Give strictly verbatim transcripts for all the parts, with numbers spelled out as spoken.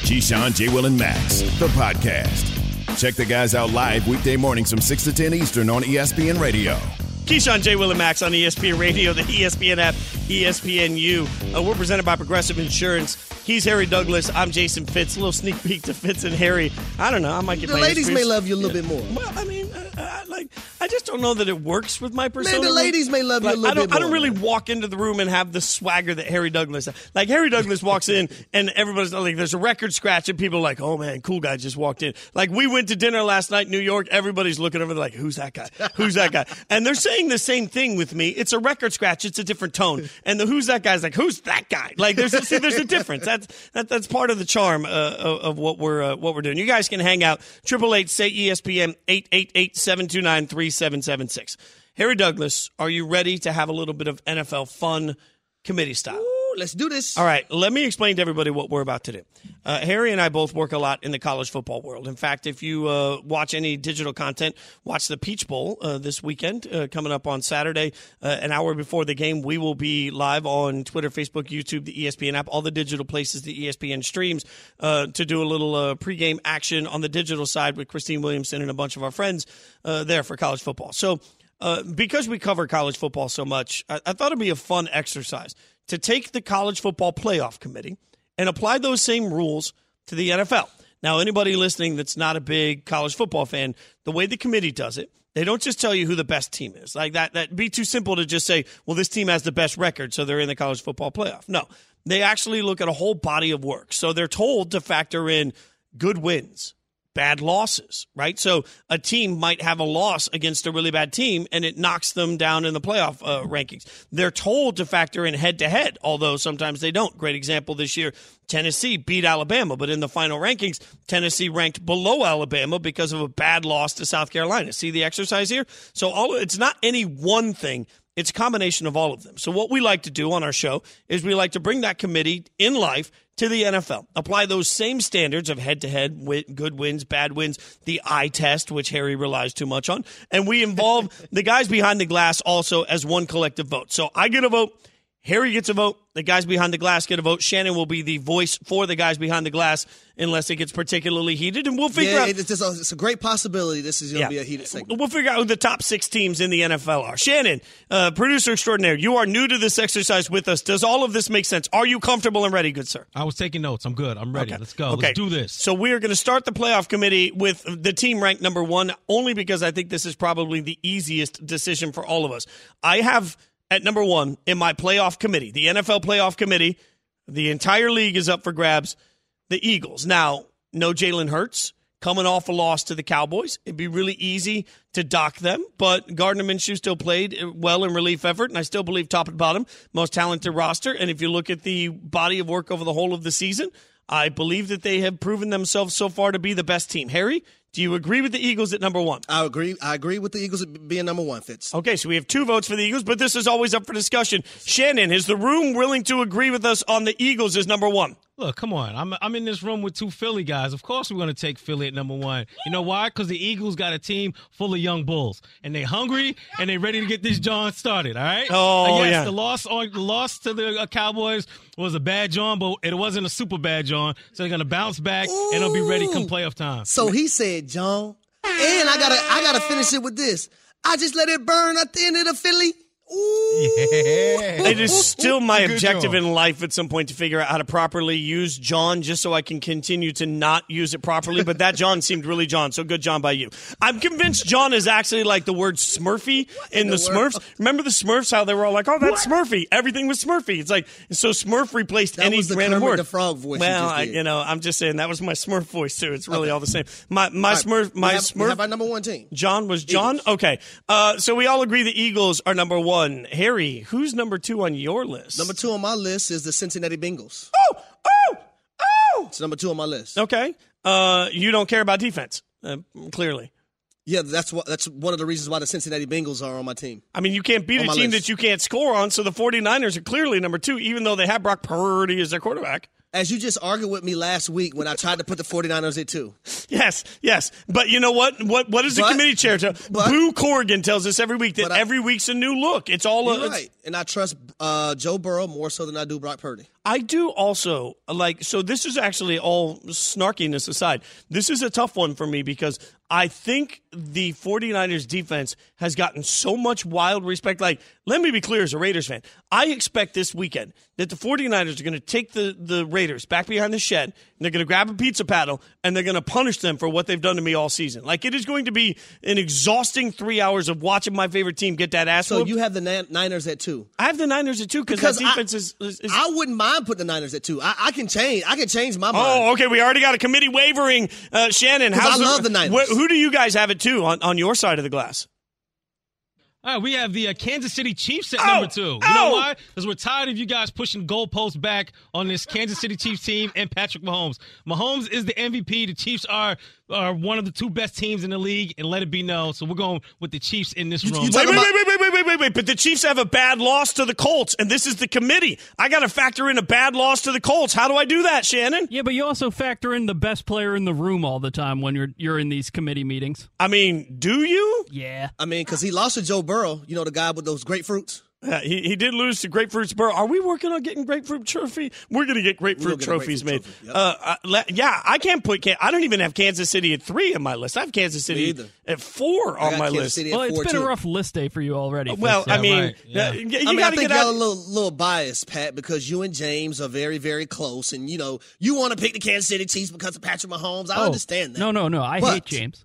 Keyshawn, J. Will, and Max, the podcast. Check the guys out live weekday mornings from six to ten Eastern on E S P N Radio. Keyshawn, J. Will, and Max on E S P N Radio, the E S P N app, E S P N U. Uh, we're presented by Progressive Insurance. He's Harry Douglas. I'm Jason Fitz. A little sneak peek to Fitz and Harry. I don't know. I might get the my ladies experience. may love you a little yeah. bit more. Well, I mean, uh, I, like I just don't know that it works with my persona. Man, the ladies may love like, you a little I don't, bit more. I don't really man. walk into the room and have the swagger that Harry Douglas has. Like, Harry Douglas walks in, and everybody's like, there's a record scratch, and people are like, oh, man, cool guy just walked in. Like, we went to dinner last night in New York. Everybody's looking over there like, who's that guy? Who's that guy? And they're saying the same thing with me. It's a record scratch. It's a different tone. And the who's that guy's like, who's that guy? Like, there's a, see, there's a difference. That's that, that's part of the charm uh, of, of what we're uh, what we're doing. You guys can hang out. Triple eight say E S P N eight eight eight seven two nine three seven seven six. Harry Douglas, are you ready to have a little bit of N F L fun, committee style? Ooh, let's do this. All right, let me explain to everybody what we're about to do. Uh, Harry and I both work a lot in the college football world. In fact, if you uh, watch any digital content, watch the Peach Bowl uh, this weekend uh, coming up on Saturday, uh, an hour before the game. We will be live on Twitter, Facebook, YouTube, the E S P N app, all the digital places the E S P N streams uh, to do a little uh, pregame action on the digital side with Christine Williamson and a bunch of our friends uh, there for college football. So uh, because we cover college football so much, I, I thought it'd be a fun exercise to take the College Football Playoff Committee and apply those same rules to the N F L. Now, anybody listening that's not a big college football fan, the way the committee does it, they don't just tell you who the best team is. Like that, that'd be too simple to just say, well, this team has the best record, so they're in the college football playoff. No, they actually look at a whole body of work. So they're told to factor in good wins, bad losses, right? So a team might have a loss against a really bad team, and it knocks them down in the playoff uh, rankings. They're told to factor in head-to-head, although sometimes they don't. Great example this year, Tennessee beat Alabama, but in the final rankings, Tennessee ranked below Alabama because of a bad loss to South Carolina. See the exercise here? So all it's not any one thing. It's a combination of all of them. So what we like to do on our show is we like to bring that committee in life to the N F L. Apply those same standards of head-to-head, good wins, bad wins, the eye test, which Harry relies too much on. And we involve the guys behind the glass also as one collective vote. So I get a vote. Harry gets a vote. The guys behind the glass get a vote. Shannon will be the voice for the guys behind the glass unless it gets particularly heated. And we'll figure yeah, out. It's, just a, it's a great possibility this is going to yeah. be a heated segment. We'll figure out who the top six teams in the N F L are. Shannon, uh, producer extraordinaire, you are new to this exercise with us. Does all of this make sense? Are you comfortable and ready, good sir? I was taking notes. I'm good. I'm ready. Okay. Let's go. Okay. Let's do this. So we are going to start the playoff committee with the team ranked number one, only because I think this is probably the easiest decision for all of us. I have at number one in my playoff committee, the N F L playoff committee, the entire league is up for grabs, the Eagles. Now, no Jalen Hurts coming off a loss to the Cowboys. It'd be really easy to dock them, but Gardner Minshew still played well in relief effort, and I still believe top and bottom, most talented roster. And if you look at the body of work over the whole of the season, I believe that they have proven themselves so far to be the best team. Harry, do you agree with the Eagles at number one? I agree. I agree with the Eagles being number one, Fitz. Okay, so we have two votes for the Eagles, but this is always up for discussion. Shannon, is the room willing to agree with us on the Eagles as number one? Look, come on. I'm I'm in this room with two Philly guys. Of course we're going to take Philly at number one. You know why? Because the Eagles got a team full of young bulls, and they're hungry, and they're ready to get this John started, all right? Oh, uh, yes, yeah. the loss, on, the loss to the uh, Cowboys was a bad John, but it wasn't a super bad John, so they're going to bounce back, Ooh. and they'll be ready come playoff time. So he said, John, and I gotta, I gotta finish it with this. I just let it burn at the end of the Philly. Ooh. Yeah. It is still my Good objective job. in life at some point to figure out how to properly use John just so I can continue to not use it properly. But that John seemed really John, so good John by you. I'm convinced John is actually like the word Smurfy in the, the Smurfs. world? Remember the Smurfs, how they were all like, oh, that's Smurfy. Everything was Smurfy. It's like, so Smurf replaced That any was the random Kermit word. the Frog voice you Well, just I, did. you know, I'm just saying that was my Smurf voice too. It's really Okay. all the same. My my All right, Smurf, my we have, Smurf. We have our number one team. John was John? Eagles. Okay. Uh, so we all agree the Eagles are number one. Harry, who's number two on your list? Number two on my list is the Cincinnati Bengals. Oh, oh, oh. It's number two on my list. Okay. Uh, you don't care about defense, uh, clearly. Yeah, that's what. That's one of the reasons why the Cincinnati Bengals are on my team. I mean, you can't beat On a my team list. that you can't score on, so the 49ers are clearly number two, even though they have Brock Purdy as their quarterback. as you just argued with me last week when I tried to put the 49ers at two. Yes, yes. But you know what? What What does the but, committee chair tell? but, Boo Corrigan tells us every week that I, every week's a new look. It's all you're a, right. And I trust uh, Joe Burrow more so than I do Brock Purdy. I do also, like, so this is actually all snarkiness aside. This is a tough one for me because I think the 49ers defense has gotten so much wild respect. Like, let me be clear as a Raiders fan. I expect this weekend that the 49ers are going to take the, the Raiders back behind the shed, and they're going to grab a pizza paddle, and they're going to punish them for what they've done to me all season. Like, it is going to be an exhausting three hours of watching my favorite team get that ass So whooped. you have the Niners at two. I have the Niners at two because that defense I, is, is, is. I wouldn't mind putting the Niners at two. I, I can change. I can change my mind. Oh, okay. We already got a committee wavering. Uh, Shannon, how's I love the Niners. Wh- who do you guys have it to on, on your side of the glass? All right, we have the uh, Kansas City Chiefs at Oh, number two. You oh. know why? Because we're tired of you guys pushing goalposts back on this Kansas City Chiefs team and Patrick Mahomes. Mahomes is the M V P. The Chiefs are are one of the two best teams in the league, and let it be known. So we're going with the Chiefs in this room. you Wait, talking wait, about- wait, wait, wait, wait, wait, wait. But the Chiefs have a bad loss to the Colts, and this is the committee. I got to factor in a bad loss to the Colts. How do I do that, Shannon? Yeah, but you also factor in the best player in the room all the time when you're you're in these committee meetings. I mean, do you? Yeah. I mean, because he lost to Joe Burrow, you know, the guy with those grapefruits. Yeah, he, he did lose to Grapefruit's Burrow. Are we working on getting Grapefruit Trophy? We're going to get Grapefruit get a trophies grapefruit made. trophy, yep. uh, uh, le- yeah, I can't put – I don't even have Kansas City at three on my list. I have Kansas City either. at four I on got my Kansas list. City at Well, it's four, been too. a rough list day for you already. Well, Fitz. I mean, right, yeah. uh, you I mean, I got to think get y'all out. a little, little biased, Pat, because you and James are very, very close, and you know you want to pick the Kansas City Chiefs because of Patrick Mahomes. I Oh, understand that. No, no, no. I But- hate James.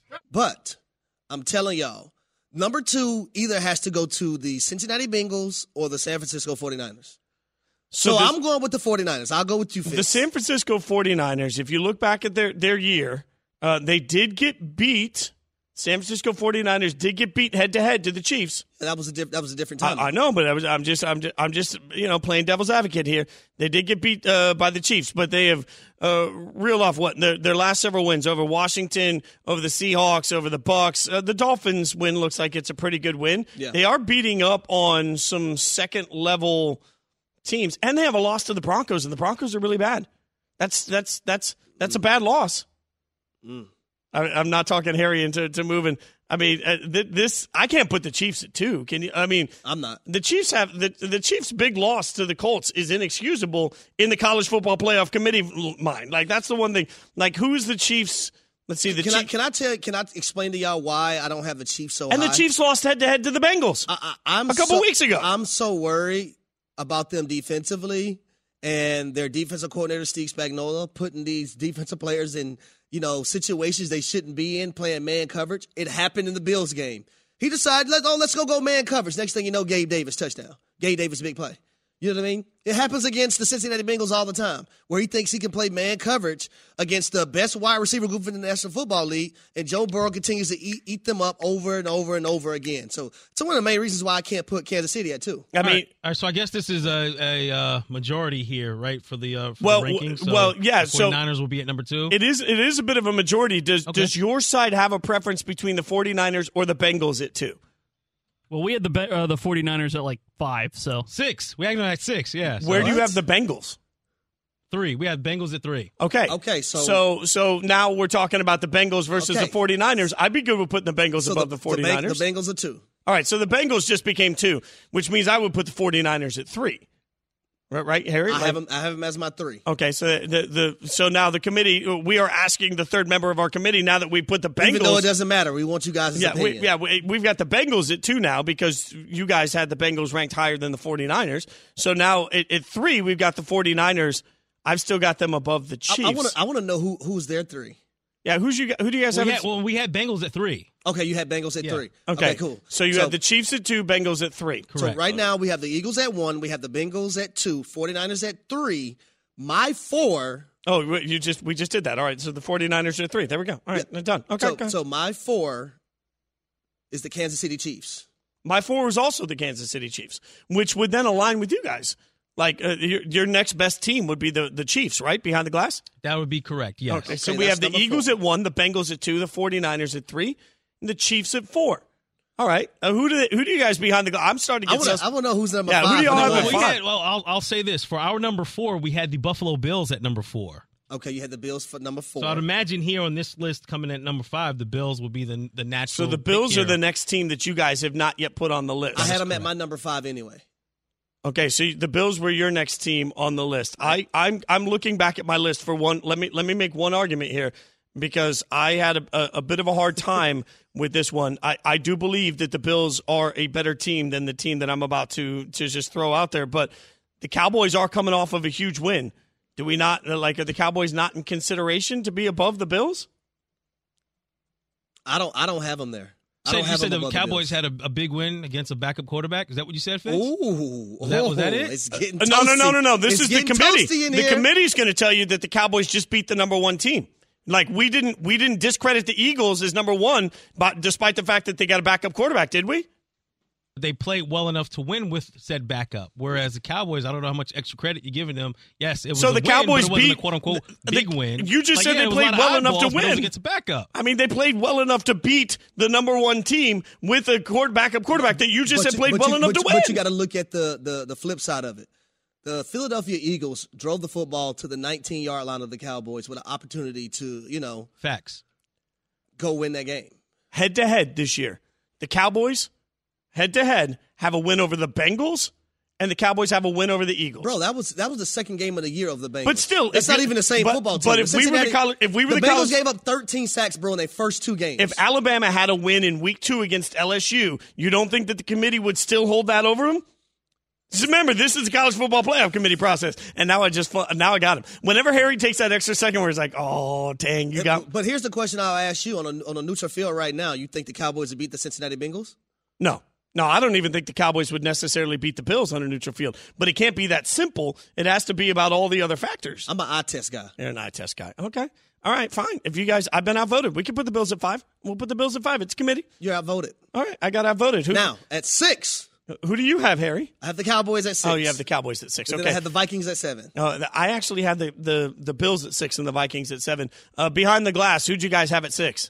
But I'm telling y'all, number two either has to go to the Cincinnati Bengals or the San Francisco 49ers. So, the, I'm going with the 49ers. I'll go with you, Fitz. the San Francisco 49ers, if you look back at their, their year, uh, they did get beat. San Francisco 49ers did get beat head-to-head to the Chiefs. That was a diff- that was a different time. I, I know, but I was, I'm just, I'm just, I'm just, you know, playing devil's advocate here. They did get beat uh, by the Chiefs, but they have uh, reeled off what their their last several wins over Washington, over the Seahawks, over the Bucks. Uh, the Dolphins win looks like it's a pretty good win. Yeah. They are beating up on some second level teams, and they have a loss to the Broncos, and the Broncos are really bad. That's that's that's that's a bad loss. Mm. I, I'm not talking Harry into to moving. I mean, uh, th- this I can't put the Chiefs at two. Can you? I mean, I'm not. The Chiefs have the the Chiefs' big loss to the Colts is inexcusable in the college football playoff committee mind. Like that's the one thing. Like who's the Chiefs? Let's see the Can Chiefs. I can I tell? Can I explain to y'all why I don't have the Chiefs so and high? the Chiefs lost head to head to the Bengals. I, I, I'm a couple so, weeks ago. I'm so worried about them defensively and their defensive coordinator Steve Spagnuolo putting these defensive players in, you know, situations they shouldn't be in, playing man coverage. It happened in the Bills game. He decided, let's oh, let's go go man coverage. Next thing you know, Gabe Davis touchdown. Gabe Davis big play. You know what I mean? It happens against the Cincinnati Bengals all the time, where he thinks he can play man coverage against the best wide receiver group in the National Football League, and Joe Burrow continues to eat, eat them up over and over and over again. So it's one of the main reasons why I can't put Kansas City at two. I All mean, right, all right, so I guess this is a, a uh, majority here, right, for the, uh, for Well, the rankings. So well, yeah, the so 49ers will be at number two. it is it is a bit of a majority. Does Okay. does your side have a preference between the 49ers or the Bengals at two? Well, we had the be- uh, the 49ers at like five, so. Six. We had them at six, yeah. So Where do you What? have the Bengals? Three. We had Bengals at three. Okay. Okay, so- so so now we're talking about the Bengals versus Okay. the 49ers. I'd be good with putting the Bengals So above the, the, the, 49ers. Beng- the Bengals are two. All right, so the Bengals just became two, which means I would put the 49ers at three. Right, right Harry? I Like- have them. I have them as my three. Okay, so the, the so now the committee, we are asking the third member of our committee now that we put the Bengals. Even though it doesn't matter, we want you guys' yeah, we, opinion. yeah, we, we've got the Bengals at two now because you guys had the Bengals ranked higher than the 49ers. So now at, at three, we've got the 49ers. I've still got them above the Chiefs. I, I want to. I want to know who who's their three. yeah, who's you? Who do you guys We have? had, well, we had Bengals at three. Okay, you had Bengals at Yeah. three. okay. cool. So you have the Chiefs at two, Bengals at three. So Correct. right now we have the Eagles at one, we have the Bengals at two, 49ers at three. My four. Oh, wait, you just we just did that. All right, so the 49ers are at three. There we go. All right, Yeah. done. Okay, So, go ahead. so my four is the Kansas City Chiefs. My four was also the Kansas City Chiefs, which would then align with you guys. Like uh, your, your next best team would be the, the Chiefs, right? Behind the glass? That would be correct, yes. Okay, so Okay, we that's have the number Eagles four. at one, the Bengals at two, the 49ers at three, and the Chiefs at four. All right. Uh, who do they, who do you guys behind the goal? I'm starting to I get want sus- to know who's number Yeah, who five. do y'all for have the at Well, Bills. we five? had, well I'll, I'll say this. For our number four, we had the Buffalo Bills at number four. Okay, you had the Bills for number four. So I'd imagine here on this list coming at number five, the Bills would be the the natural. So the Bills pick are the here. next team that you guys have not yet put on the list. I had them at my number five anyway. Okay, so the Bills were your next team on the list. I, I'm I'm looking back at my list for one. Let me let me make one argument here because I had a, a, a bit of a hard time with this one. I, I do believe that the Bills are a better team than the team that I'm about to to just throw out there. But the Cowboys are coming off of a huge win. Do we not like? Are the Cowboys not in consideration to be above the Bills? I don't. I don't have them there. I So don't you have said them the above Cowboys the had a, a big win against a backup quarterback. Is that what you said, Fitz? Ooh, Was that- was that oh, it? It's getting Uh, no, no, toasty. no, no, no. This It's is the getting committee. toasty in The here. committee's going to tell you that the Cowboys just beat the number one team. Like we didn't, we didn't discredit the Eagles as number one, but despite the fact that they got a backup quarterback, did we? They played well enough to win with said backup. Whereas the Cowboys, I don't know how much extra credit you're giving them. Yes, it was So a the win, Cowboys but it wasn't beat- a quote unquote the- big win. you just Like, said yeah, they it was a played lot of well enough to eyeballs, but it was win. against a backup. I mean, they played well enough to beat the number one team with a quarter, backup quarterback that you just But said you- played but well you- enough but to you- win. But you got to look at the, the the flip side of it. The Philadelphia Eagles drove the football to the nineteen-yard line of the Cowboys with an opportunity to, you know, Facts. go win that game. Head to head this year, the Cowboys, head to head, have a win over the Bengals, and the Cowboys have a win over the Eagles. Bro, that was that was the second game of the year of the Bengals. But still, it's if not you- even the same but- football team. but if we were the Cincinnati- coll- if we were the the Bengals college- gave up thirteen sacks, bro, in their first two games. If Alabama had a win in week two against L S U, you don't think that the committee would still hold that over them? Just remember, this is the college football playoff committee process, and now I just now I got him. Whenever Harry takes that extra second, where he's like, "Oh, dang, you got." But here's the question I'll ask you on a, on a neutral field right now. You think the Cowboys would beat the Cincinnati Bengals? No, no, I don't even think the Cowboys would necessarily beat the Bills on a neutral field. But it can't be that simple. It has to be about all the other factors. I'm an eye test guy. You're an eye test guy. Okay, all right, fine. If you guys, I've been outvoted. We can put the Bills at five. We'll put the Bills at five. It's a committee. You're outvoted. All right, I got outvoted. Who Now, at six, Who do you have, Harry? I have the Cowboys at six. Oh, you have the Cowboys at six. And Okay. then I have the Vikings at seven. Uh, I actually had the, the, the Bills at six and the Vikings at seven. Uh, behind the glass, who'd you guys have at six?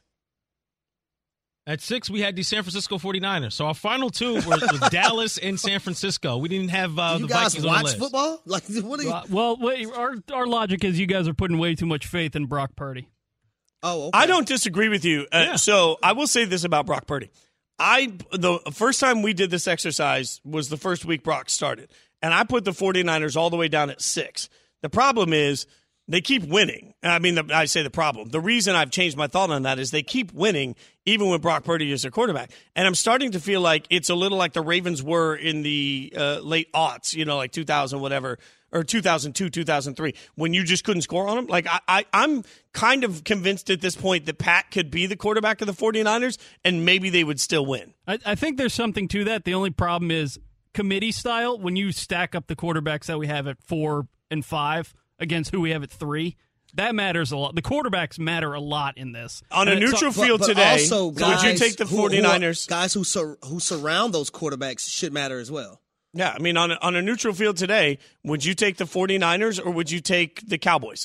At six, we had the San Francisco forty-niners. So our final two were, was Dallas and San Francisco. We didn't have uh, you the guys Vikings on the watch list. football? Like, what are you? Uh, well, wait, our our logic is you guys are putting way too much faith in Brock Purdy. Oh, okay. I don't disagree with you. Uh, Yeah. So I will say this about Brock Purdy. I the first time we did this exercise was the first week Brock started, and I put the forty-niners all the way down at six. The problem is they keep winning. I mean, the, I say the problem. The reason I've changed my thought on that is they keep winning even when Brock Purdy is their quarterback. And I'm starting to feel like it's a little like the Ravens were in the uh, late aughts, you know, like two thousand, whatever, or two thousand two, two thousand three, when you just couldn't score on them. Like, I, I, I'm kind of convinced at this point that Pat could be the quarterback of the forty-niners, and maybe they would still win. I, I think there's something to that. The only problem is committee style. When you stack up the quarterbacks that we have at four and five against who we have at three, that matters a lot. The quarterbacks matter a lot in this. On a And it's- neutral But- field but today, also would guys you take the who- who are- forty-niners? guys who sur- who surround those quarterbacks should matter as well. Yeah, I mean, on a, on a neutral field today, would you take the forty-niners or would you take the Cowboys?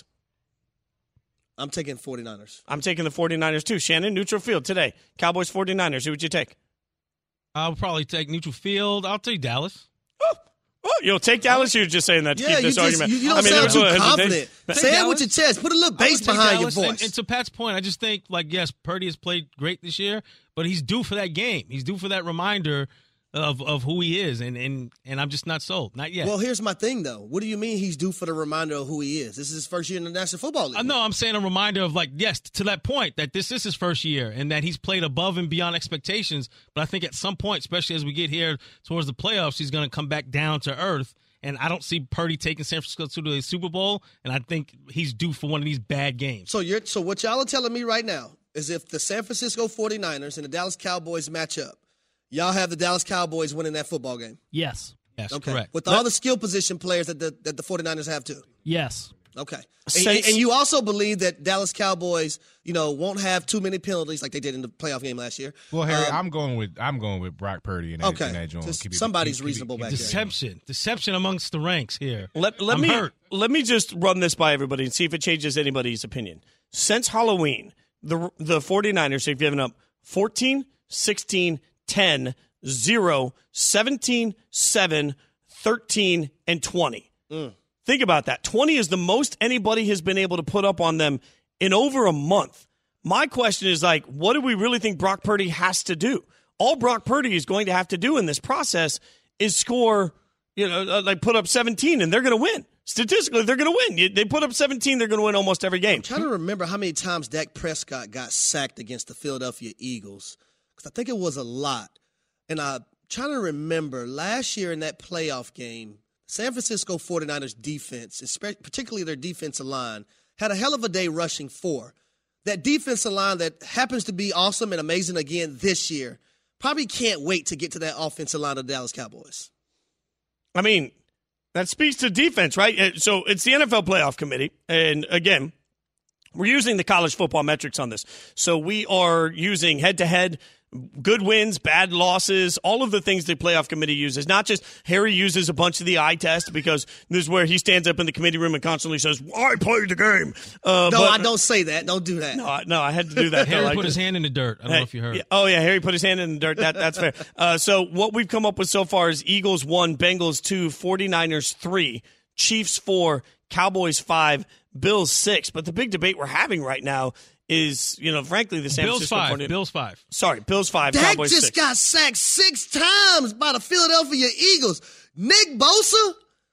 I'm taking forty-niners. I'm taking the forty-niners too. Shannon, neutral field today. Cowboys, forty-niners. Who would you take? I'll probably take neutral field. I'll take Dallas. Oh, you'll take Dallas? You're just saying that to Yeah, keep you this just argument. you, you don't I mean, sound there's too a hesitation. confident. But- Say it Dallas. with your chest. Put a little I would bass take behind Dallas, your and- voice. And, to Pat's point, I just think, like, yes, Purdy has played great this year, but he's due for that game. He's due for that reminder of, of who he is, and, and and I'm just not sold. Not yet. Well, here's my thing, though. What do you mean he's due for the reminder of who he is? This is his first year in the National Football League. I know I'm saying a reminder of, like, yes, to that point, that this is his first year and that he's played above and beyond expectations. But I think at some point, especially as we get here towards the playoffs, he's going to come back down to earth. And I don't see Purdy taking San Francisco to the Super Bowl, and I think he's due for one of these bad games. So you're so what y'all are telling me right now is if the San Francisco forty-niners and the Dallas Cowboys match up, y'all have the Dallas Cowboys winning that football game. Yes. Yes, Okay. correct. With all the skill position players that the that the forty-niners have too. Yes. Okay. And, Saints- and you also believe that Dallas Cowboys, you know, won't have too many penalties like they did in the playoff game last year. Well, Harry, Um, I'm going with I'm going with Brock Purdy and that, Okay. and that joint. Just Keep it- somebody's keep- keep it- reasonable keep back it- there. Deception. Deception amongst the ranks here. Let, let I'm me hurt. let me just run this by everybody and see if it changes anybody's opinion. Since Halloween, the the forty-niners have given up fourteen, sixteen, ten, zero, seventeen, seven, thirteen, and twenty. Mm. Think about that. twenty is the most anybody has been able to put up on them in over a month. My question is, like, what do we really think Brock Purdy has to do? All Brock Purdy is going to have to do in this process is score, you know, like put up seventeen, and they're going to win. Statistically, they're going to win. They put up seventeen, they're going to win almost every game. I'm trying to remember how many times Dak Prescott got sacked against the Philadelphia Eagles, because I think it was a lot. And I'm trying to remember last year in that playoff game, San Francisco forty-niners defense, particularly their defensive line, had a hell of a day rushing four. That defensive line that happens to be awesome and amazing again this year probably can't wait to get to that offensive line of the Dallas Cowboys. I mean, that speaks to defense, right? So it's the N F L Playoff Committee. And again, we're using the college football metrics on this. So we are using head-to-head, good wins, bad losses, all of the things the playoff committee uses. Not just Harry uses a bunch of the eye test, because this is where he stands up in the committee room and constantly says, I played the game. Uh, no, but, I don't say that. Don't do that. No, I, no, I had to do that. Harry like put this. his hand in the dirt. I don't Hey, know if you heard. Yeah, oh, yeah, Harry put his hand in the dirt. That That's fair. Uh, so what we've come up with so far is Eagles one, Bengals two, forty-niners three, Chiefs four, Cowboys five, Bills six. But the big debate we're having right now is, you know, frankly, the San Bills Francisco five. forty-niners. Bills five. Sorry, Bills five, Dak Cowboys just six. got sacked six times by the Philadelphia Eagles. Nick Bosa,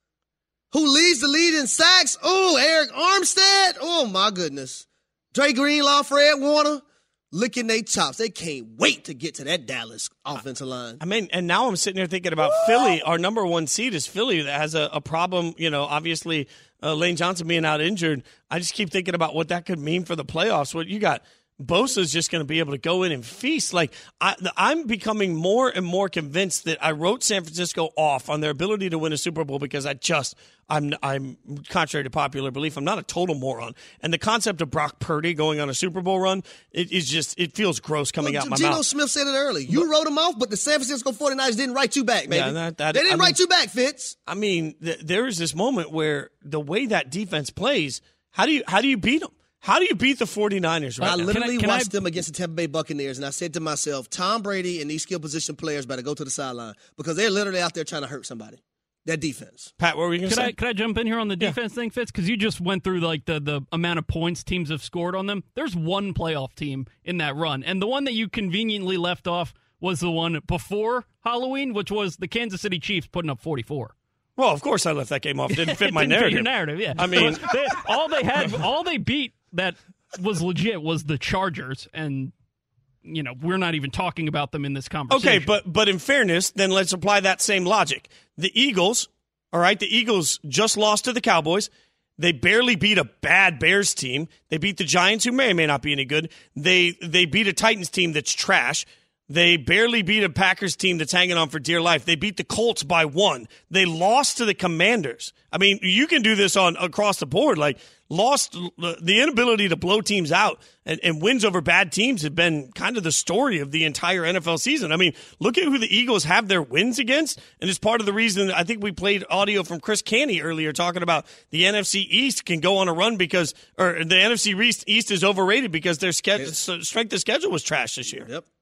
who leads the lead in sacks. Oh, Eric Armstead. Oh, my goodness. Dre Greenlaw, Fred Warner, licking their chops. They can't wait to get to that Dallas offensive line. I mean, and now I'm sitting here thinking about Philly. Our number one seed is Philly, that has a, a problem, you know, obviously uh, Lane Johnson being out injured. I just keep thinking about what that could mean for the playoffs. What you got, Bosa's just going to be able to go in and feast. Like, I, I'm becoming more and more convinced that I wrote San Francisco off on their ability to win a Super Bowl because I just, I'm, I'm contrary to popular belief, I'm not a total moron. And the concept of Brock Purdy going on a Super Bowl run, it is just, it feels gross coming well, out my Geno mouth. Smith said it early. You but, wrote him off, but the San Francisco forty-niners didn't write you back, baby. Yeah, that, that, they didn't I write mean, you back, Fitz. I mean, th- there is this moment where the way that defense plays, how do you, how do you beat them? How do you beat the forty-niners right I now? literally Can I- can watched I- them against the Tampa Bay Buccaneers, and I said to myself, Tom Brady and these skill position players better go to the sideline because they're literally out there trying to hurt somebody. That defense. Pat, what were you going to Could say? I could I jump in here on the defense thing, Fitz? Because you just went through like the, the amount of points teams have scored on them. There's one playoff team in that run, and the one that you conveniently left off was the one before Halloween, which was the Kansas City Chiefs putting up forty-four. Well, of course I left that game off. It didn't fit It my didn't fit narrative. your narrative, yeah. I mean, they, all they had, all they beat that was legit was the Chargers, and you know we're not even talking about them in this conversation. okay, but but in fairness, then let's apply that same logic. The Eagles, all right, the Eagles just lost to the Cowboys. They barely beat a bad Bears team. They beat the Giants, who may or may not be any good. They they beat a Titans team that's trash. They barely beat a Packers team that's hanging on for dear life. They beat the Colts by one. They lost to the Commanders. I mean, you can do this on across the board. Like, lost the inability to blow teams out and, and wins over bad teams have been kind of the story of the entire N F L season. I mean, look at who the Eagles have their wins against, and it's part of the reason I think we played audio from Chris Canty earlier talking about the N F C East can go on a run because, or the N F C East is overrated because their schedule, strength of schedule was trash this year. Yep.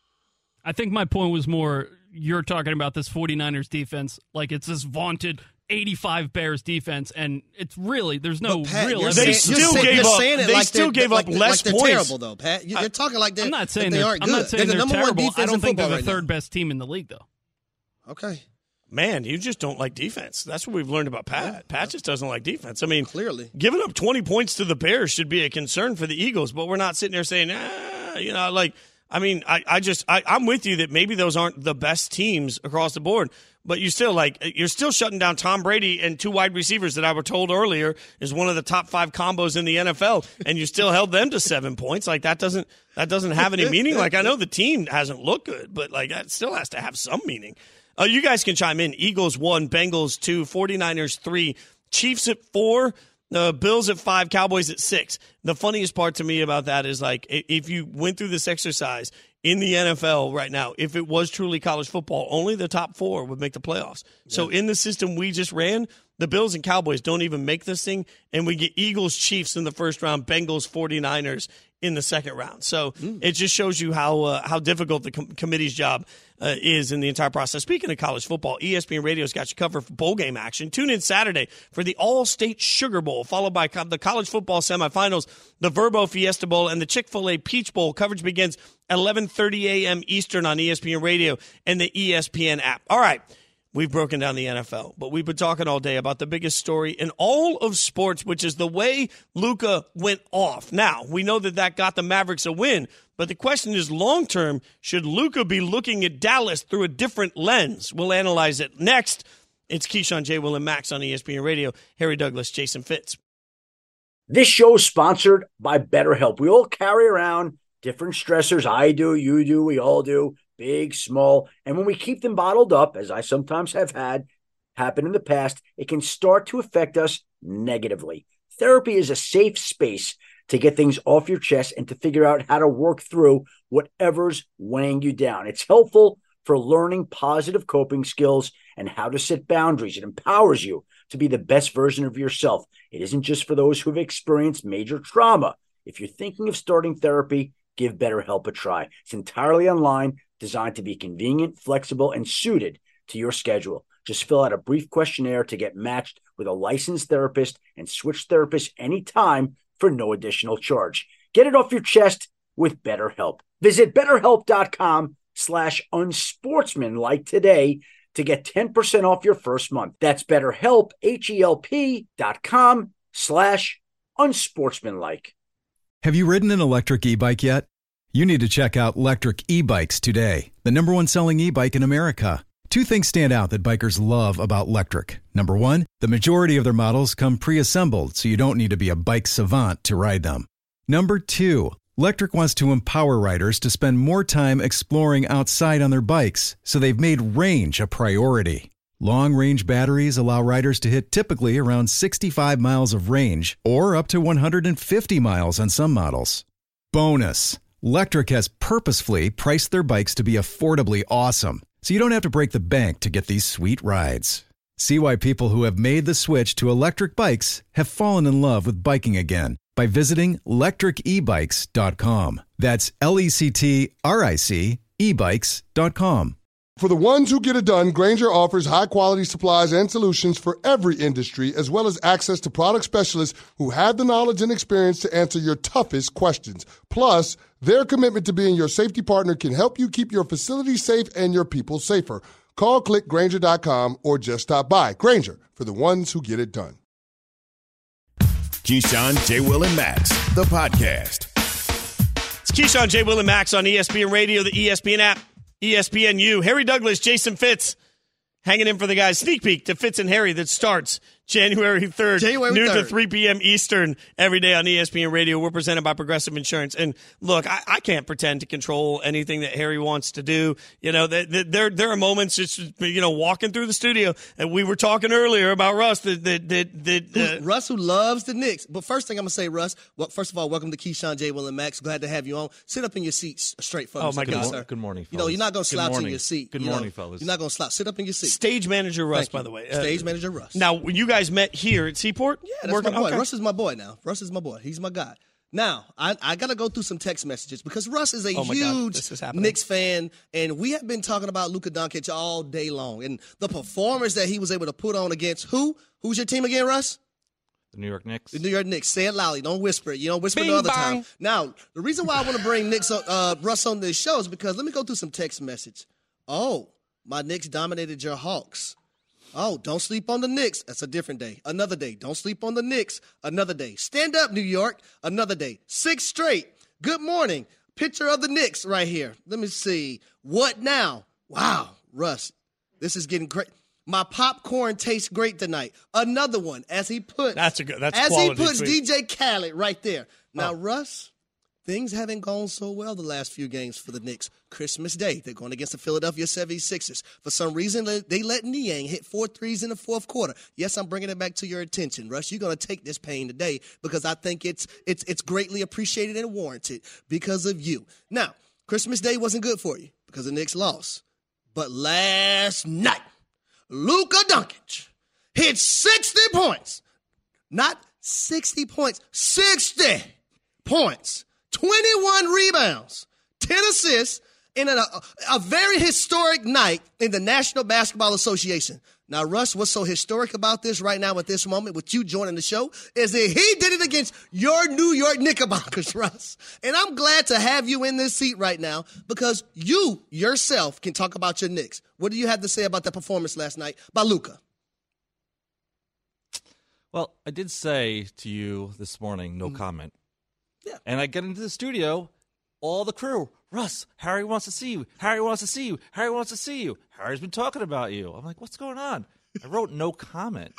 I think my point was more you're talking about this forty-niners defense like it's this vaunted eighty-five Bears defense, and it's really there's no But Pat, real you're evidence. They saying, still you're gave you're up- saying it they like still they're- gave like up they're- less like they're points. terrible, though, Pat. You- You're talking like they're, I'm not saying that they they're, aren't I'm good. not saying they're they're the number terrible. one defense I don't in think they're football the right third best team in the league, though. now. Okay. Man, you just don't like defense. That's what we've learned about Pat. Yeah. Pat just doesn't like defense. I mean, Clearly. giving up twenty points to the Bears should be a concern for the Eagles, but we're not sitting there saying, ah, you know, like, I mean, I, I just, I, I'm with you that maybe those aren't the best teams across the board, but you still, like, you're still shutting down Tom Brady and two wide receivers that I were told earlier is one of the top five combos in the N F L, and you still held them to seven points. Like, that doesn't, that doesn't have any meaning. Like, I know the team hasn't looked good, but, like, that still has to have some meaning. Uh, you guys can chime in. Eagles one, Bengals two, forty-niners three, Chiefs at four, uh, Bills at five, Cowboys at six. The funniest part to me about that is, like, if you went through this exercise in the N F L right now, if it was truly college football, only the top four would make the playoffs. Yeah. So in the system we just ran, the Bills and Cowboys don't even make this thing, and we get Eagles, Chiefs in the first round, Bengals, forty-niners in the second round. So mm. it just shows you how uh, how difficult the com- committee's job uh, is in the entire process. Speaking of college football, E S P N Radio's got you covered for bowl game action. Tune in Saturday for the All-State Sugar Bowl, followed by co- the college football semifinals, the Verbo Fiesta Bowl, and the Chick-fil-A Peach Bowl. Coverage begins at eleven thirty a.m. Eastern on E S P N Radio and the E S P N app. All right. We've broken down the N F L, but we've been talking all day about the biggest story in all of sports, which is the way Luka went off. Now, we know that that got the Mavericks a win, but the question is long-term, should Luka be looking at Dallas through a different lens? We'll analyze it next. It's Keyshawn, J. Will, and Max on E S P N Radio. Harry Douglas, Jason Fitz. This show is sponsored by BetterHelp. We all carry around different stressors. I do, you do, we all do. Big, small, and when we keep them bottled up, as I sometimes have had happen in the past, it can start to affect us negatively. Therapy is a safe space to get things off your chest and to figure out how to work through whatever's weighing you down. It's helpful for learning positive coping skills and how to set boundaries. It empowers you to be the best version of yourself. It isn't just for those who've experienced major trauma. If you're thinking of starting therapy, give BetterHelp a try. It's entirely online, designed to be convenient, flexible, and suited to your schedule. Just fill out a brief questionnaire to get matched with a licensed therapist and switch therapists anytime for no additional charge. Get it off your chest with BetterHelp. Visit BetterHelp.com slash unsportsmanlike today to get ten percent off your first month. That's BetterHelp, H-E-L-P dot com slash unsportsmanlike. Have you ridden an electric e-bike yet? You need to check out Lectric E-Bikes today, the number one selling e-bike in America. Two things stand out that bikers love about Lectric. Number one, the majority of their models come pre-assembled, so you don't need to be a bike savant to ride them. Number two, Lectric wants to empower riders to spend more time exploring outside on their bikes, so they've made range a priority. Long-range batteries allow riders to hit typically around sixty-five miles of range, or up to one hundred fifty miles on some models. Bonus! Lectric has purposefully priced their bikes to be affordably awesome, so you don't have to break the bank to get these sweet rides. See why people who have made the switch to electric bikes have fallen in love with biking again by visiting lectric e bikes dot com. That's L E C T R I C e bikes dot com. For the ones who get it done, Grainger offers high-quality supplies and solutions for every industry, as well as access to product specialists who have the knowledge and experience to answer your toughest questions. Plus, their commitment to being your safety partner can help you keep your facility safe and your people safer. Call click grainger dot com or just stop by. Grainger, for the ones who get it done. Keyshawn, J. Will, and Max, the podcast. It's Keyshawn, J. Will, and Max on E S P N Radio, the E S P N app, E S P N U. Harry Douglas, Jason Fitz, hanging in for the guys. Sneak peek to Fitz and Harry that starts January third, January noon third. to three p.m. Eastern every day on E S P N Radio. We're presented by Progressive Insurance. And look, I, I can't pretend to control anything that Harry wants to do. You know, that, that there there are moments just, you know, walking through the studio, and we were talking earlier about Russ that that that, that uh, Russ, who loves the Knicks. But first thing I'm gonna say, Russ. Well, first of all, welcome to Keyshawn, J. Will, and Max. Glad to have you on. Sit up in your seat straight for me. Oh my good God, sir. Good morning, fellas. You know, you're not gonna slouch in your seat. Good you morning, know, fellas. You're not gonna slouch. Sit up in your seat. Stage manager Russ, Thank by you. the way. Stage uh, manager Russ. Now, when you guys met here at Seaport, Yeah, that's working, my boy. okay. Russ is my boy now. Russ is my boy. He's my guy. Now, I, I got to go through some text messages because Russ is a Oh my God, huge this is happening. Knicks fan, and we have been talking about Luka Doncic all day long. And the performance that he was able to put on against who? Who's your team again, Russ? The New York Knicks. The New York Knicks. Say it loudly. Don't whisper it. You don't whisper it Bing the other bang. time. Now, the reason why I want to bring Knicks on, uh, Russ on this show is because let me go through some text message. Oh, my Knicks dominated your Hawks. Oh, don't sleep on the Knicks. That's a different day. Another day. Don't sleep on the Knicks. Another day. Stand up, New York. Another day. Six straight. Good morning. Picture of the Knicks right here. Let me see. What now? Wow, Russ, this is getting great. My popcorn tastes great tonight. Another one as he puts. That's a good. That's as he quality puts tweet. D J Khaled right there. Now, Oh. Russ, things haven't gone so well the last few games for the Knicks. Christmas Day, they're going against the Philadelphia seventy-sixers. For some reason, they let Niang hit four threes in the fourth quarter. Yes, I'm bringing it back to your attention, Russ. You're going to take this pain today because I think it's it's it's greatly appreciated and warranted because of you. Now, Christmas Day wasn't good for you because the Knicks lost. But last night, Luka Doncic, hit sixty points. Not sixty points, sixty points, twenty-one rebounds, ten assists in a, a very historic night in the National Basketball Association. Now, Russ, what's so historic about this right now at this moment with you joining the show is that he did it against your New York Knickerbockers, Russ. And I'm glad to have you in this seat right now because you yourself can talk about your Knicks. What do you have to say about the performance last night by Luka? Well, I did say to you this morning, no mm-hmm. comment. Yeah. And I get into the studio, all the crew, Russ, Harry wants to see you. Harry wants to see you. Harry wants to see you. Harry's been talking about you. I'm like, what's going on? I wrote no comment.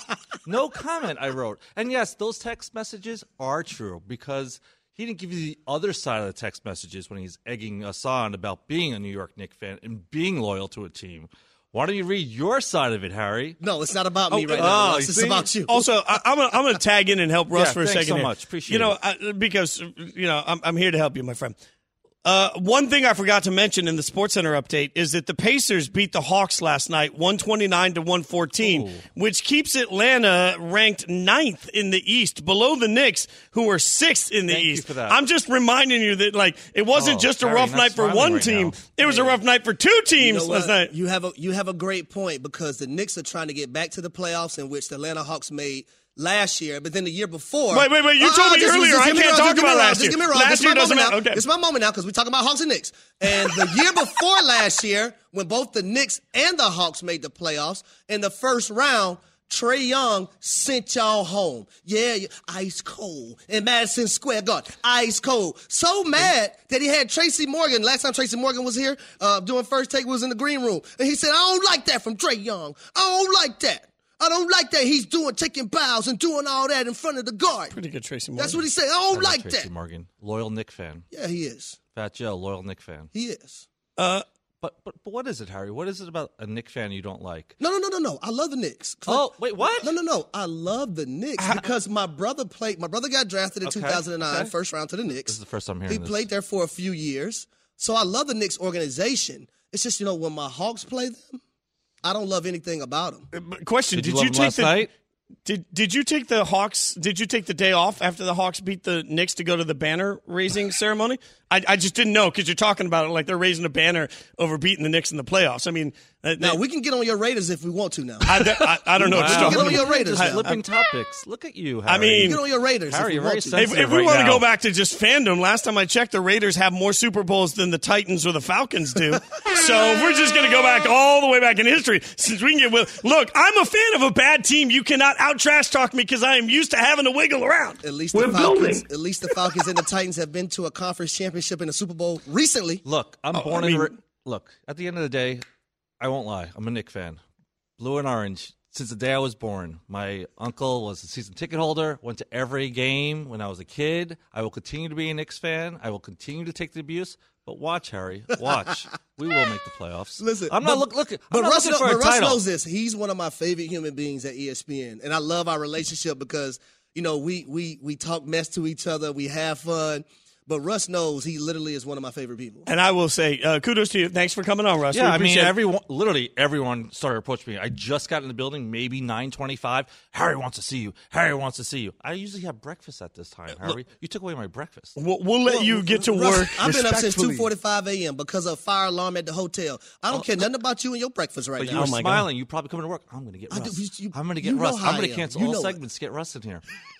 No comment, I wrote. And yes, those text messages are true because he didn't give you the other side of the text messages when he's egging us on about being a New York Knicks fan and being loyal to a team. Why don't you read your side of it, Harry? No, it's not about me oh, right oh, now. Russ. It's about you. Also, I, I'm going I'm to tag in and help Russ yeah, for a thanks second. so here. much. Appreciate you know, it. I, because, you know, I'm, I'm here to help you, my friend. Uh, one thing I forgot to mention in the SportsCenter update is that the Pacers beat the Hawks last night, one twenty-nine to one fourteen, Ooh. which keeps Atlanta ranked ninth in the East, below the Knicks, who are sixth in the Thank East. You for that. I'm just reminding you that, like, it wasn't oh, just a sorry, rough night for one right team; now. it was a rough night for two teams you know last night. You have a you have a great point because the Knicks are trying to get back to the playoffs, in which the Atlanta Hawks made last year, but then the year before. Wait, wait, wait! You uh, told me just, earlier just, I can't talk about last year. Just get me wrong. Last this year my doesn't moment matter. now. Okay. It's my moment now because we talk about Hawks and Knicks. And the year before last year, when both the Knicks and the Hawks made the playoffs, in the first round, Trae Young sent y'all home. Yeah, ice cold. In Madison Square Garden, ice cold. So mad that he had Tracy Morgan. Last time Tracy Morgan was here uh, doing First Take, was in the green room. And he said, I don't like that from Trae Young. I don't like that. I don't like that he's doing taking bows and doing all that in front of the guard. Pretty good Tracy Morgan. That's what he said. I don't I like Tracy that. Morgan, loyal Knicks fan. Yeah, he is. Fat Joe, loyal Knicks fan. He is. Uh, but, but but what is it, Harry? What is it about a Knicks fan you don't like? No, no, no, no, no. I love the Knicks. Oh, wait, what? No, no, no. I love the Knicks because my brother played. My brother got drafted in okay, two thousand nine, okay. first round to the Knicks. This is the first time hearing He this. played there for a few years. So I love the Knicks organization. It's just, you know, when my Hawks play them, I don't love anything about them. Question: Did you, Did love you them take last the night? did Did you take the Hawks? Did you take the day off after the Hawks beat the Knicks to go to the banner raising ceremony? I I just didn't know because you're talking about it like they're raising a banner over beating the Knicks in the playoffs. I mean, uh, now they, we can get on your Raiders if we want to. Now I, I, I don't know. Wow. Just get talking on your Raiders. Just now. flipping topics. Look at you, Harry. I mean, get on your Raiders. Harry, if we you're very want to. sensitive. If, if we right want to now. go back to just fandom, last time I checked, the Raiders have more Super Bowls than the Titans or the Falcons do. So if we're just going to go back all the way back in history, since we can get with, look, I'm a fan of a bad team. You cannot out trash talk me because I am used to having to wiggle around. At least we're the Falcons, building. At least the Falcons and the Titans have been to a conference championship and a Super Bowl recently. Look, I'm Oh, born I in. mean- Re- look, at the end of the day, I won't lie. I'm a Knicks fan, blue and orange. Since the day I was born, my uncle was a season ticket holder. Went to every game when I was a kid. I will continue to be a Knicks fan. I will continue to take the abuse. But watch, Harry, watch. We will make the playoffs. Listen, I'm not but, look, look, I'm but not Russ, looking for but a Russ title. knows this. He's one of my favorite human beings at E S P N, and I love our relationship because you know we we we talk mess to each other, we have fun. But Russ knows he literally is one of my favorite people. And I will say, uh, kudos to you. Thanks for coming on, Russ. Yeah, We I mean, appreciate it. everyone, literally everyone started approaching me. I just got in the building, maybe nine twenty-five. Harry wants to see you. Harry wants to see you. I usually have breakfast at this time, Harry. Look, you took away my breakfast. We'll, we'll let Well, you get to Russ, work. I've been up since two respectfully. forty-five a.m. because of fire alarm at the hotel. I don't care nothing about you and your breakfast right But now. you were Oh, my smiling. You probably coming to work. I'm going to get I do- Russ. you- I'm going to you get know Russ. how I'm I going to am. cancel You all know it. segments to get Russ in here.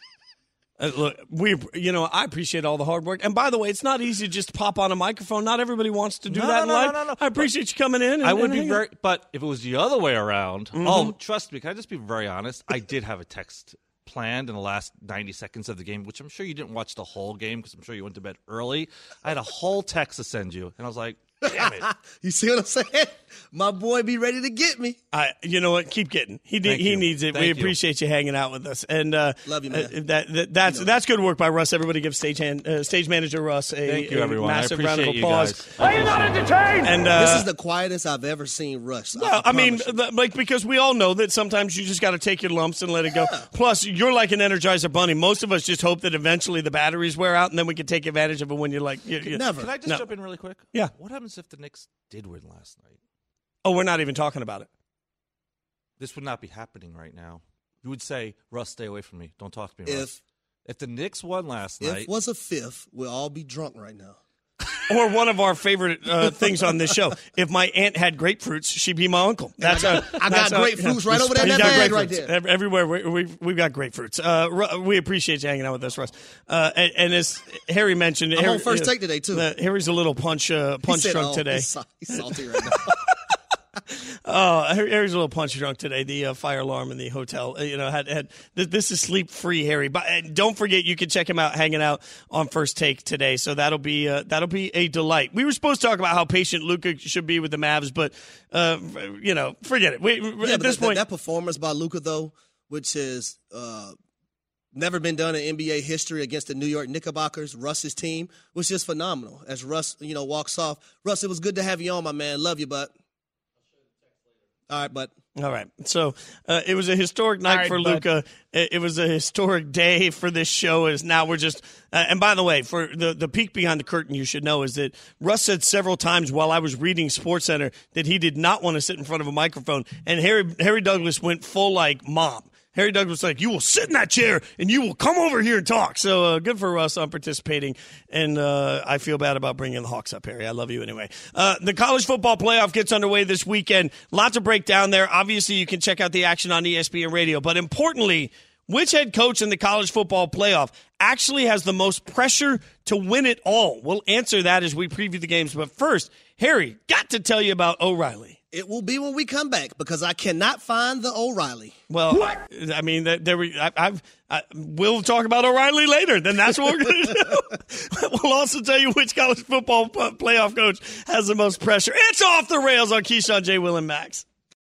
Uh, look, we, you know, I appreciate all the hard work. And by the way, it's not easy to just pop on a microphone. Not everybody wants to do No, that no, in no, life. no, no, no. I appreciate you coming in. And, I would and be hanging very, but if it was the other way around, Mm-hmm. oh, trust me, can I just be very honest? I did have a text planned in the last ninety seconds of the game, which I'm sure you didn't watch the whole game because I'm sure you went to bed early. I had a whole text to send you, and I was like, damn it. You see what I'm saying? My boy be ready to get me. I, you know what? Keep getting. He Thank he you. needs it. Thank we you. appreciate you hanging out with us. And uh, Love you, man. uh, that, that that's You know. that's good work by Russ. Everybody give stage hand, uh, stage manager Russ a, Thank you, a everyone. I massive round of appreciate you applause. guys. Are you not entertained? And uh, This is the quietest I've ever seen Russ. well, I, mean, promise you. th- like because we all know that sometimes you just got to take your lumps and let it go. Plus, you're like an Energizer bunny. Most of us just hope that eventually the batteries wear out, and then we can take advantage of it when you're like, you, you, never. Can I just No. jump in really quick? Yeah. What happens if the Knicks did win last night? Oh, we're not even talking about it. this would not be happening right now. You would say, Russ, stay away from me. Don't talk to me, Russ. If, if the Knicks won last if night. If was a fifth, we'll all be drunk right now. Or one of our favorite uh, things on this show. If my aunt had grapefruits, she'd be my uncle. That's I got, a, I that's got a, grapefruits yeah, right over there in that bag right there. Everywhere we, we've, we've got grapefruits. Uh, we appreciate you hanging out with us, Russ. Uh, and, and as Harry mentioned, I'm Harry, on first uh, take today too. Uh, Harry's a little punch uh, punch said, drunk oh, today. He's, he's salty right now. Oh, Harry's a little punch drunk today. The uh, fire alarm in the hotel, uh, you know, had had th- this is sleep free, Harry. But uh, don't forget, you can check him out hanging out on First Take today. So that'll be uh, that'll be a delight. We were supposed to talk about how patient Luka should be with the Mavs, but uh, you know, forget it. We, yeah, at this that, point, that performance by Luka though, which has uh, never been done in N B A history against the New York Knickerbockers, Russ's team, was just phenomenal. As Russ, you know, walks off. Russ, it was good to have you on, my man. Love you, bud. All right, bud. All right. So uh, it was a historic night right, for Luka. It, it was a historic day for this show. Is now we're just. Uh, and by the way, for the the peek behind the curtain, you should know is that Russ said several times while I was reading SportsCenter that he did not want to sit in front of a microphone, and Harry Harry Douglas went full like mom. Harry Douglas was like, you will sit in that chair and you will come over here and talk. So uh, good for Russ on participating. And uh, I feel bad about bringing the Hawks up, Harry. I love you anyway. Uh, the college football playoff gets underway this weekend. Lot to break down there. Obviously, you can check out the action on E S P N Radio. But importantly, which head coach in the college football playoff actually has the most pressure to win it all? We'll answer that as we preview the games. But first, Harry, got to tell you about O'Reilly. It will be when we come back because I cannot find the O'Reilly. Well, what? I mean, there we. I, I've. I, we'll talk about O'Reilly later. Then that's what we're going to do. We'll also tell you which college football playoff coach has the most pressure. It's off the rails on Keyshawn, J. Will, and Max.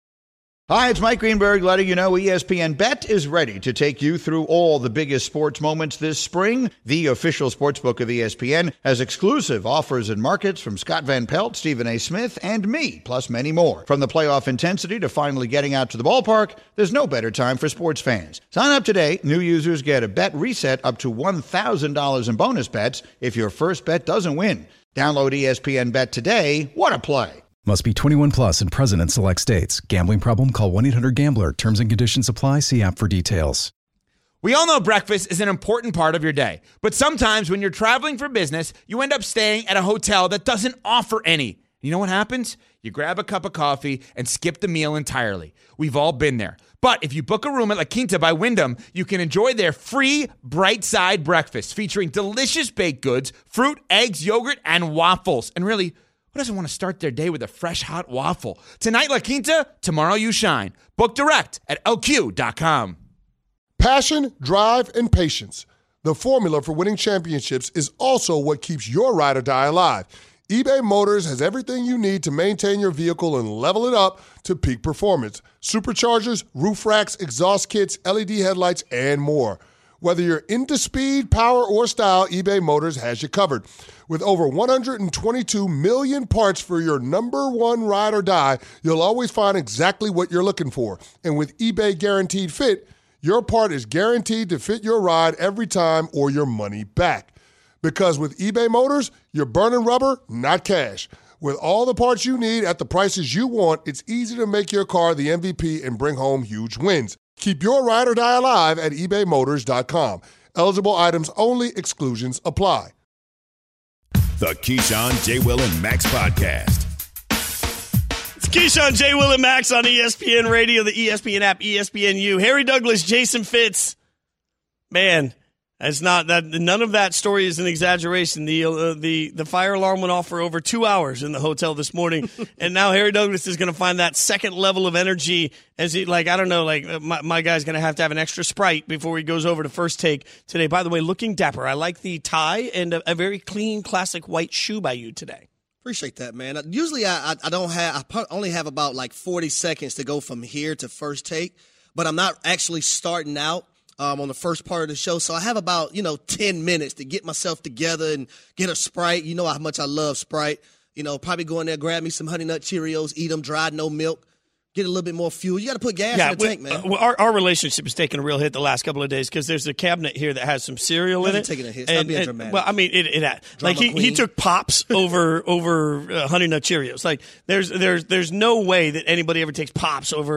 Hi, it's Mike Greenberg letting you know E S P N Bet is ready to take you through all the biggest sports moments this spring. The official sportsbook of E S P N has exclusive offers and markets from Scott Van Pelt, Stephen A. Smith, and me, plus many more. From the playoff intensity to finally getting out to the ballpark, there's no better time for sports fans. Sign up today. New users get a bet reset up to one thousand dollars in bonus bets if your first bet doesn't win. Download E S P N Bet today. What a play. Must be twenty-one plus and present in select states. Gambling problem? Call one eight hundred gambler. Terms and conditions apply. See app for details. We all know breakfast is an important part of your day. But sometimes when you're traveling for business, you end up staying at a hotel that doesn't offer any. You know what happens? You grab a cup of coffee and skip the meal entirely. We've all been there. But if you book a room at La Quinta by Wyndham, you can enjoy their free Bright Side breakfast featuring delicious baked goods, fruit, eggs, yogurt, and waffles. And really, who doesn't want to start their day with a fresh, hot waffle? Tonight, La Quinta, tomorrow you shine. Book direct at L Q dot com. Passion, drive, and patience. The formula for winning championships is also what keeps your ride or die alive. eBay Motors has everything you need to maintain your vehicle and level it up to peak performance. Superchargers, roof racks, exhaust kits, L E D headlights, and more. Whether you're into speed, power, or style, eBay Motors has you covered. With over one hundred twenty-two million parts for your number one ride or die, you'll always find exactly what you're looking for. And with eBay Guaranteed Fit, your part is guaranteed to fit your ride every time or your money back. Because with eBay Motors, you're burning rubber, not cash. With all the parts you need at the prices you want, it's easy to make your car the M V P and bring home huge wins. Keep your ride or die alive at ebay motors dot com. Eligible items only. Exclusions apply. The Keyshawn, J. Will, and Max podcast. It's Keyshawn, J. Will, and Max on E S P N Radio, the E S P N app, E S P N U. Harry Douglas, Jason Fitz. Man, it's not that. None of that story is an exaggeration. The uh, the the fire alarm went off for over two hours in the hotel this morning, and now Harry Douglas is going to find that second level of energy as he like I don't know like my my guy's going to have to have an extra Sprite before he goes over to First Take today. By the way, looking dapper. I like the tie and a, a very clean, classic white shoe by you today. Appreciate that, man. Usually I, I I don't have I only have about like forty seconds to go from here to First Take, but I'm not actually starting out Um, on the first part of the show. So I have about, you know, ten minutes to get myself together and get a Sprite. You know how much I love Sprite. You know, probably go in there, grab me some Honey Nut Cheerios, eat them dry, no milk, get a little bit more fuel. You got to put gas yeah, in the we, tank, man. Uh, our, our relationship has taken a real hit the last couple of days because there's a cabinet here that has some cereal in it. Taking a hit. Stop and, being and, dramatic. Well, I mean, it, it had. Like, he, he took Pops over over uh, Honey Nut Cheerios. Like, there's there's there's no way that anybody ever takes Pops over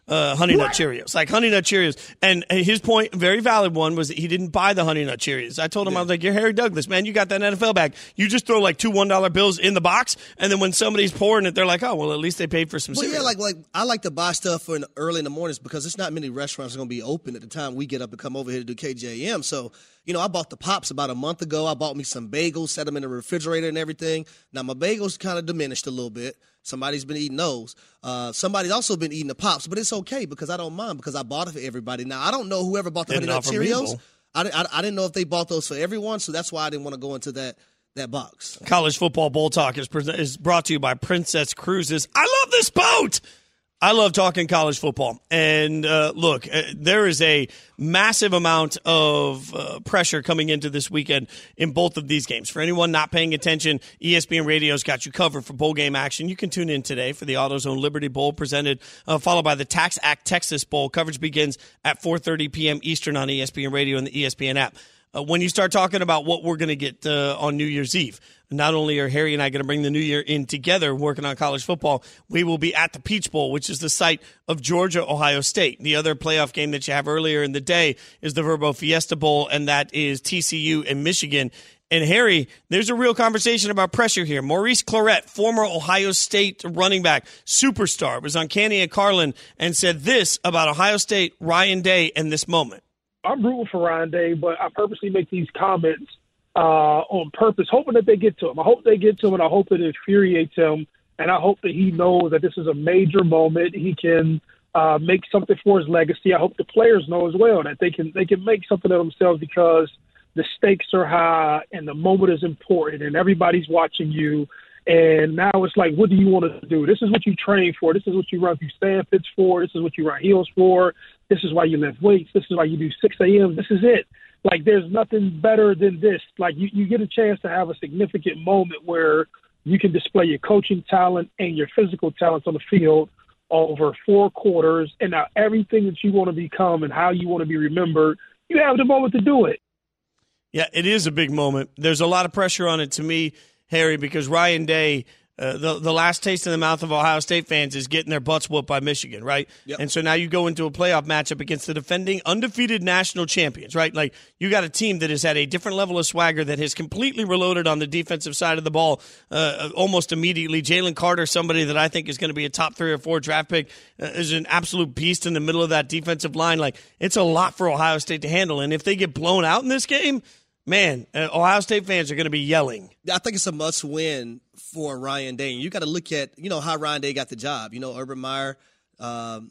uh, Honey Nut Cheerios, like Honey Nut Cheerios. And, and his point, a very valid one, was that he didn't buy the Honey Nut Cheerios. I told him, yeah. I was like, you're Harry Douglas, man. You got that N F L bag. You just throw like two one dollar bills in the box, and then when somebody's pouring it, they're like, oh, well, at least they paid for some well, cereal. Yeah, like, like I like to buy stuff for in, early in the mornings because there's not many restaurants going to be open at the time we get up and come over here to do K J M. So, you know, I bought the Pops about a month ago. I bought me some bagels, set them in the refrigerator and everything. Now, my bagels kind of diminished a little bit. Somebody's been eating those. Uh, somebody's also been eating the Pops, but it's okay because I don't mind because I bought it for everybody. Now, I don't know whoever bought the Honey Nut Cheerios. I, I, I didn't know if they bought those for everyone, so that's why I didn't want to go into that that box. College Football Bowl Talk is, pre- is brought to you by Princess Cruises. I love this boat! I love talking college football. And uh, look, uh, there is a massive amount of uh, pressure coming into this weekend in both of these games. For anyone not paying attention, E S P N Radio's got you covered for bowl game action. You can tune in today for the AutoZone Liberty Bowl presented, uh, followed by the Tax Act Texas Bowl. Coverage begins at four thirty p.m. Eastern on E S P N Radio and the E S P N app. Uh, when you start talking about what we're going to get uh, on New Year's Eve, not only are Harry and I going to bring the new year in together working on college football, we will be at the Peach Bowl, which is the site of Georgia-Ohio State. The other playoff game that you have earlier in the day is the Verbo Fiesta Bowl, and that is T C U and Michigan. And Harry, there's a real conversation about pressure here. Maurice Clarett, former Ohio State running back, superstar, was on Canty and Carlin and said this about Ohio State, Ryan Day, and this moment. I'm rooting for Ryan Day, but I purposely make these comments uh, on purpose, hoping that they get to him. I hope they get to him, and I hope it infuriates him, and I hope that he knows that this is a major moment. He can uh, make something for his legacy. I hope the players know as well that they can they can make something of themselves because the stakes are high and the moment is important, and everybody's watching you. And now it's like, what do you want to do? This is what you train for. This is what you run through stand fits for. This is what you run heels for. This is why you lift weights. This is why you do six a.m. This is it. Like, there's nothing better than this. Like, you, you get a chance to have a significant moment where you can display your coaching talent and your physical talents on the field over four quarters. And now everything that you want to become and how you want to be remembered, you have the moment to do it. Yeah, it is a big moment. There's a lot of pressure on it to me, Harry, because Ryan Day, uh, the the last taste in the mouth of Ohio State fans is getting their butts whooped by Michigan, right? Yep. And so now you go into a playoff matchup against the defending undefeated national champions, right? Like, you got a team that has had a different level of swagger, that has completely reloaded on the defensive side of the ball uh, almost immediately. Jalen Carter, somebody that I think is going to be a top three or four draft pick, uh, is an absolute beast in the middle of that defensive line. Like, it's a lot for Ohio State to handle. And if they get blown out in this game, man, uh, Ohio State fans are going to be yelling. I think it's a must-win for Ryan Day. And you got to look at, you know, how Ryan Day got the job. You know, Urban Meyer, um,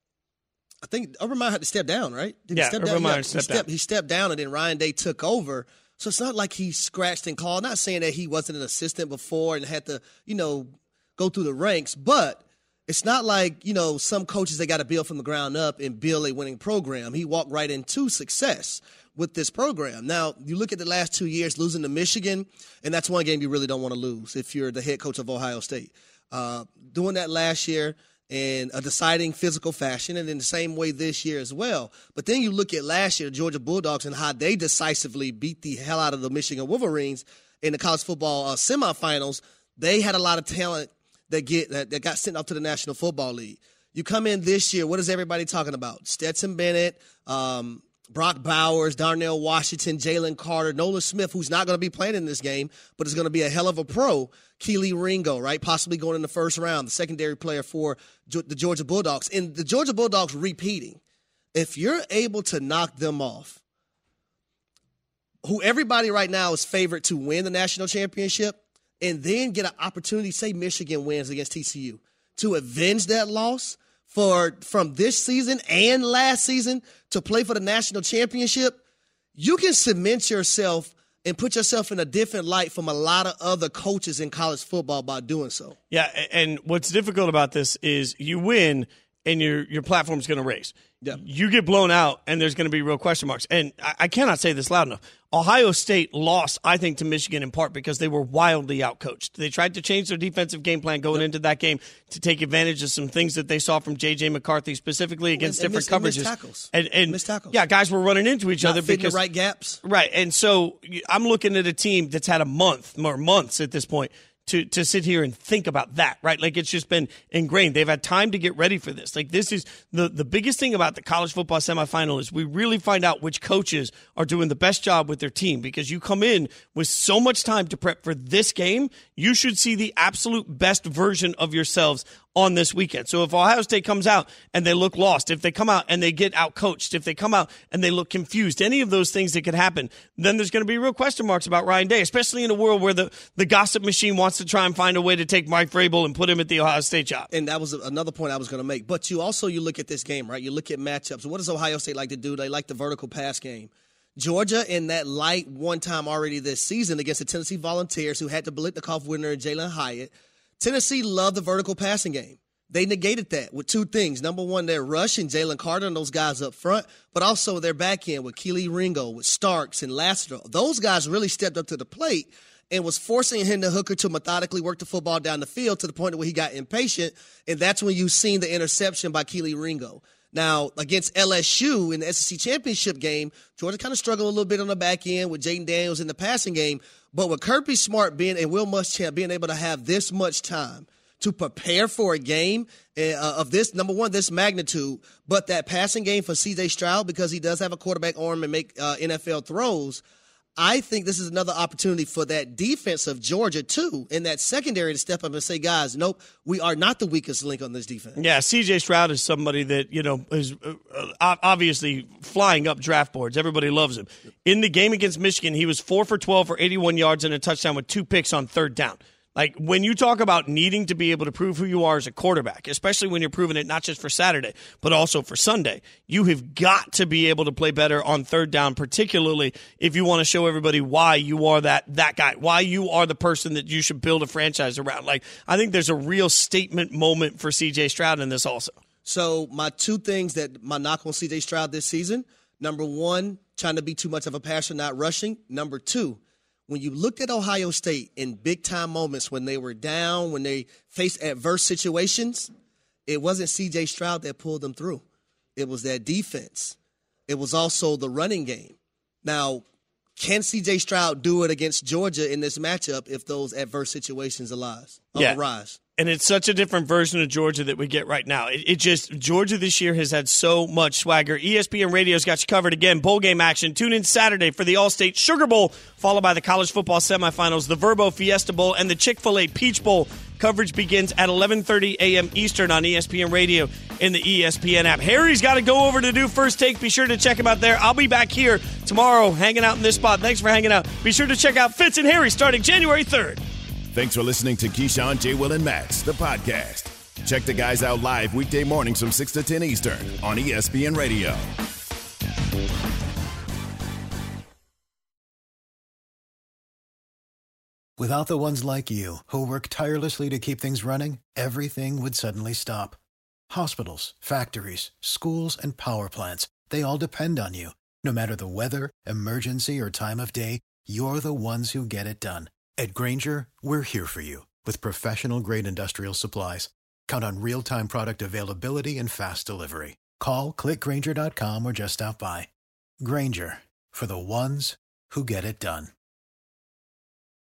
I think Urban Meyer had to step down, right? Did yeah, he step Urban down? Meyer yeah, stepped he stepped, down. He stepped down, and then Ryan Day took over. So it's not like he scratched and clawed. Not saying that he wasn't an assistant before and had to, you know, go through the ranks, but it's not like, you know, some coaches, they got to build from the ground up and build a winning program. He walked right into success with this program. Now, you look at the last two years, losing to Michigan, and that's one game you really don't want to lose if you're the head coach of Ohio State. Uh, doing that last year in a deciding physical fashion, and in the same way this year as well. But then you look at last year, the Georgia Bulldogs, and how they decisively beat the hell out of the Michigan Wolverines in the college football uh, semifinals. They had a lot of talent that get that, that got sent off to the National Football League. You come in this year, what is everybody talking about? Stetson Bennett, um, Brock Bowers, Darnell Washington, Jalen Carter, Nolan Smith, who's not going to be playing in this game, but is going to be a hell of a pro. Keely Ringo, right, possibly going in the first round, the secondary player for the Georgia Bulldogs. And the Georgia Bulldogs repeating. If you're able to knock them off, who everybody right now is favored to win the national championship, and then get an opportunity, say Michigan wins against T C U, to avenge that loss for from this season and last season to play for the national championship, you can cement yourself and put yourself in a different light from a lot of other coaches in college football by doing so. Yeah, and what's difficult about this is you win and your your platform's going to raise. Yeah. You get blown out, and there's going to be real question marks. And I, I cannot say this loud enough. Ohio State lost, I think, to Michigan in part because they were wildly outcoached. They tried to change their defensive game plan going yep. into that game to take advantage of some things that they saw from J J. McCarthy, specifically against and, different and coverages. And missed tackles. And, and missed tackles. Yeah, guys were running into each Not other fitting because the right gaps. Right, and so I'm looking at a team that's had a month, more months at this point, to to sit here and think about that, right? Like it's just been ingrained. They've had time to get ready for this. Like this is the, the biggest thing about the college football semifinal is we really find out which coaches are doing the best job with their team, because you come in with so much time to prep for this game. You should see the absolute best version of yourselves on this weekend. So if Ohio State comes out and they look lost, if they come out and they get out-coached, if they come out and they look confused, any of those things that could happen, then there's going to be real question marks about Ryan Day, especially in a world where the, the gossip machine wants to try and find a way to take Mike Vrabel and put him at the Ohio State job. And that was another point I was going to make. But you also, you look at this game, right? You look at matchups. What does Ohio State like to do? They like the vertical pass game. Georgia in that light one time already this season against the Tennessee Volunteers, who had the Biletnikoff winner and Jalen Hyatt. Tennessee loved the vertical passing game. They negated that with two things. Number one, their rush and Jalen Carter and those guys up front, but also their back end with Kelee Ringo, with Starks and Lassiter. Those guys really stepped up to the plate and was forcing Hendon Hooker to methodically work the football down the field to the point where he got impatient, and that's when you've seen the interception by Kelee Ringo. Now, against L S U in the S E C championship game, Georgia kind of struggled a little bit on the back end with Jaden Daniels in the passing game, but with Kirby Smart being and Will Muschamp being able to have this much time to prepare for a game uh, of this, number one, this magnitude, but that passing game for C J Stroud, because he does have a quarterback arm and make uh, N F L throws, I think this is another opportunity for that defense of Georgia, too, in that secondary to step up and say, guys, nope, we are not the weakest link on this defense. Yeah, C J Stroud is somebody that, you know, is uh, obviously flying up draft boards. Everybody loves him. In the game against Michigan, he was four for twelve for eighty-one yards and a touchdown with two picks on third down. Like, when you talk about needing to be able to prove who you are as a quarterback, especially when you're proving it not just for Saturday, but also for Sunday, you have got to be able to play better on third down, particularly if you want to show everybody why you are that that guy, why you are the person that you should build a franchise around. Like, I think there's a real statement moment for C J Stroud in this also. So my two things that my knock on C J Stroud this season, number one, trying to be too much of a passer, not rushing. Number two, when you looked at Ohio State in big-time moments when they were down, when they faced adverse situations, it wasn't C J Stroud that pulled them through. It was that defense. It was also the running game. Now, can C J Stroud do it against Georgia in this matchup if those adverse situations arise? Yeah. arise? And it's such a different version of Georgia that we get right now. It, it just, Georgia this year has had so much swagger. E S P N Radio's got you covered again. Bowl game action. Tune in Saturday for the Allstate Sugar Bowl, followed by the college football semifinals, the Verbo Fiesta Bowl, and the Chick-fil-A Peach Bowl. Coverage begins at eleven thirty a.m. Eastern on E S P N Radio in the E S P N app. Harry's got to go over to do First Take. Be sure to check him out there. I'll be back here tomorrow hanging out in this spot. Thanks for hanging out. Be sure to check out Fitz and Harry starting January third. Thanks for listening to Keyshawn, J. Will, and Max, the podcast. Check the guys out live weekday mornings from six to ten Eastern on E S P N Radio. Without the ones like you, who work tirelessly to keep things running, everything would suddenly stop. Hospitals, factories, schools, and power plants, they all depend on you. No matter the weather, emergency, or time of day, you're the ones who get it done. At Grainger, we're here for you with professional-grade industrial supplies. Count on real-time product availability and fast delivery. Call, click Grainger dot com, or just stop by. Grainger, for the ones who get it done.